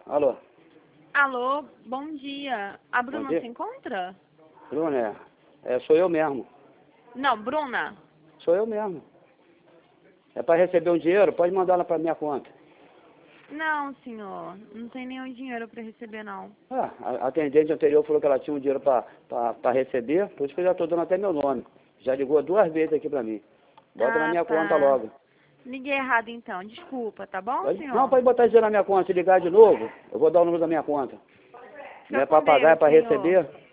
Alô? Alô, bom dia. A Bom Bruna dia. se encontra? Bruna, sou eu mesmo. Não, Bruna. Sou eu mesmo. É para receber um dinheiro? Pode mandar lá para minha conta. Não, senhor. Não tem nenhum dinheiro para receber, não. Ah, a atendente anterior falou que ela tinha um dinheiro para receber, por isso que eu já estou dando até meu nome. Já ligou 2 vezes aqui para mim. Bota na Ah, minha conta tá. logo. Liguei errado, então. Desculpa, tá bom, Não, senhor? pode botar dinheiro na minha conta. Se ligar de novo, eu vou dar o número da minha conta. Não Fica é com para pagar, é Deus, para senhor. receber.